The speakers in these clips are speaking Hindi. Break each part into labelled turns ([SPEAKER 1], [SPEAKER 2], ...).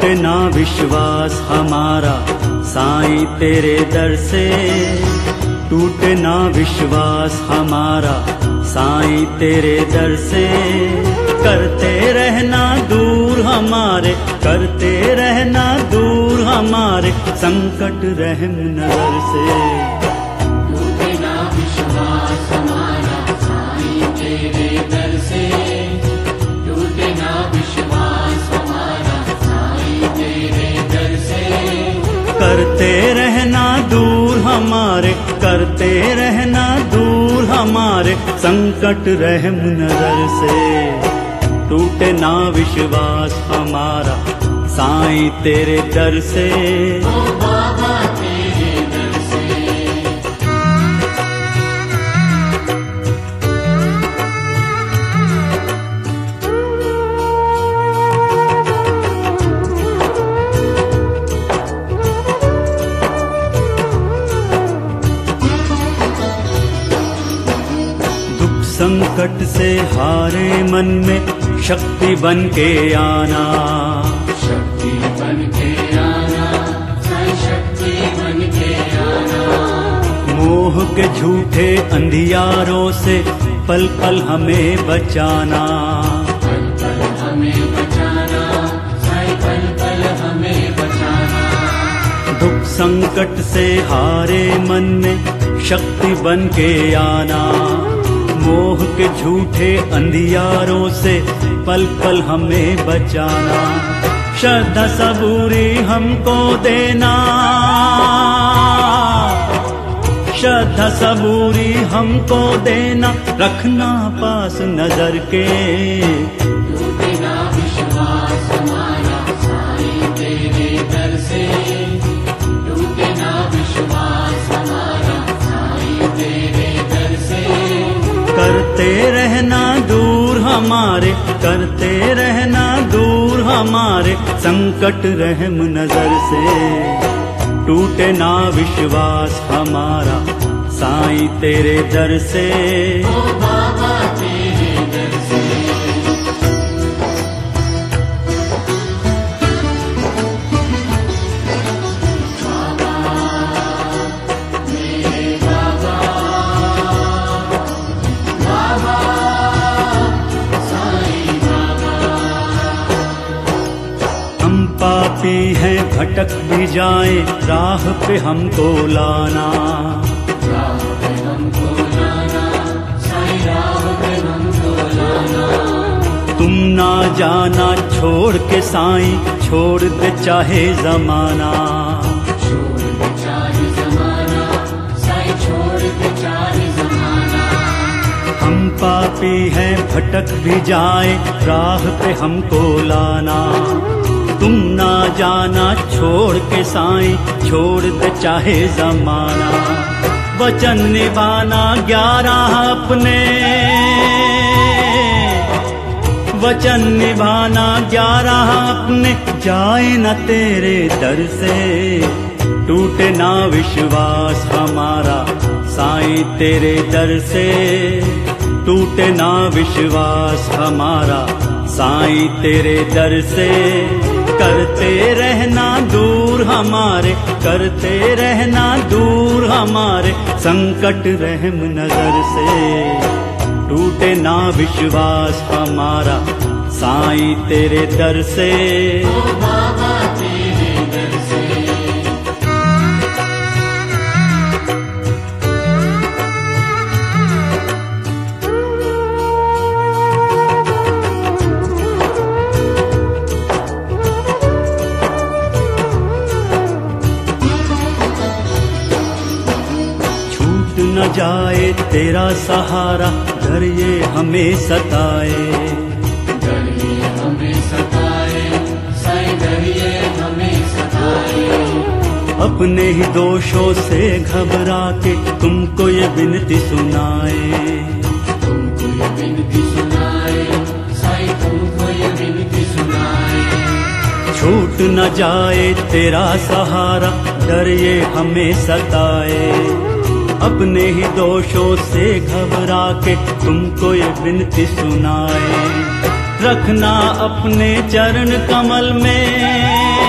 [SPEAKER 1] टूटे ना विश्वास हमारा साईं तेरे दर से, टूटे ना विश्वास हमारा साईं तेरे दर से। करते रहना दूर हमारे, करते रहना दूर हमारे संकट रहम नजर से।
[SPEAKER 2] टूटे ना विश्वास हमारा साईं तेरे दर से, टूटे ना विश्वास हमारा साईं तेरे दर से।
[SPEAKER 1] करते रहना दूर हमारे, करते रहना दूर हमारे संकट रहम नजर से। टूटे ना विश्वास हमारा साईं तेरे दर से।
[SPEAKER 2] ओ बाबा तेरे दर से।
[SPEAKER 1] दुख संकट से हारे मन में शक्ति बन के आना,
[SPEAKER 2] शक्ति बन के आना, साईं शक्ति बन के आना।
[SPEAKER 1] मोह के झूठे अंधियारों से पल पल हमें बचाना,
[SPEAKER 2] पल पल हमें बचाना, साईं पल पल हमें बचाना।
[SPEAKER 1] दुख संकट से हारे मन में शक्ति बन के आना, मोह के झूठे अंधियारों से पल पल हमें बचाना। श्रद्धा सबूरी हमको देना, श्रद्धा सबूरी हमको देना, रखना पास नजर के।
[SPEAKER 2] टूटे ना विश्वास हमारा साईं तेरे दर से, टूटे ना विश्वास हमारा साईं तेरे दर से।
[SPEAKER 1] करते रहना दूर हमारे, करते रहना दूर हमारे संकट रहम नजर से। टूटे ना विश्वास हमारा साईं तेरे दर से।
[SPEAKER 2] ओ बाबा तेरे दर से।
[SPEAKER 1] पापी हैं भटक भी जाए, राह पे हमको लाना,
[SPEAKER 2] राह पे हमको लाना, साईं राह पे हमको लाना।
[SPEAKER 1] तुम ना जाना छोड़ के साईं, छोड़ दे चाहे जमाना,
[SPEAKER 2] छोड़ दे चाहे जमाना, साईं छोड़ दे चाहे जमाना।
[SPEAKER 1] हम पापी हैं भटक भी जाए, राह पे हमको लाना। तुम ना जाना छोड़ के साईं, छोड़ दे चाहे जमाना। वचन निभाना 11 अपने, वचन निभाना 11 अपने, जाए न तेरे दर से। टूटे ना विश्वास हमारा साईं तेरे दर से, टूटे ना विश्वास हमारा साईं तेरे दर से। करते रहना दूर हमारे, करते रहना दूर हमारे संकट रहम नजर से। टूटे ना विश्वास हमारा साईं तेरे दर से।
[SPEAKER 2] ओ बाबा तेरे दर से।
[SPEAKER 1] न जाए तेरा सहारा, डर ये हमें सताए,
[SPEAKER 2] डर ये हमें सताए, साईं डर ये हमें सताए।
[SPEAKER 1] अपने ही दोषों से घबरा के तुमको ये विनती सुनाए,
[SPEAKER 2] तुमको ये विनती सुनाए, साईं तुमको ये विनती सुनाए।
[SPEAKER 1] छूट न जाए तेरा सहारा, डर ये हमें सताए। अपने ही दोषों से घबरा के तुमको ये विनती सुनाए। रखना अपने चरण कमल में,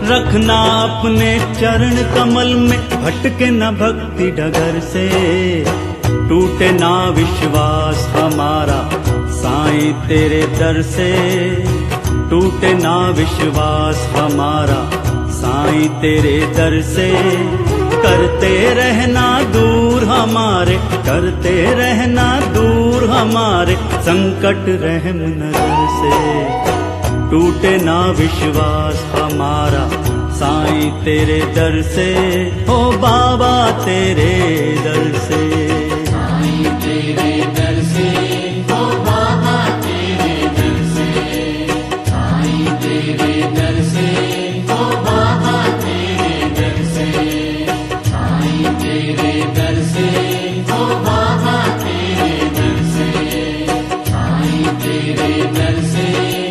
[SPEAKER 1] रखना अपने चरण कमल में, भटके न भक्ति डगर से। टूटे ना विश्वास हमारा साईं तेरे दर से, टूटे ना विश्वास हमारा साईं तेरे दर से। करते रहना दूर हमारे, करते रहना दूर हमारे संकट रहम नजर से। टूटे ना विश्वास हमारा साईं तेरे दर से, ओ बाबा तेरे दर से।
[SPEAKER 2] साईं तेरे दर से, ओ बाबा तेरे दर से। साईं तेरे दर से, ओ बाबा तेरे दर से। साईं तेरे दर से, ओ बाबा तेरे दर से। साईं तेरे दर से।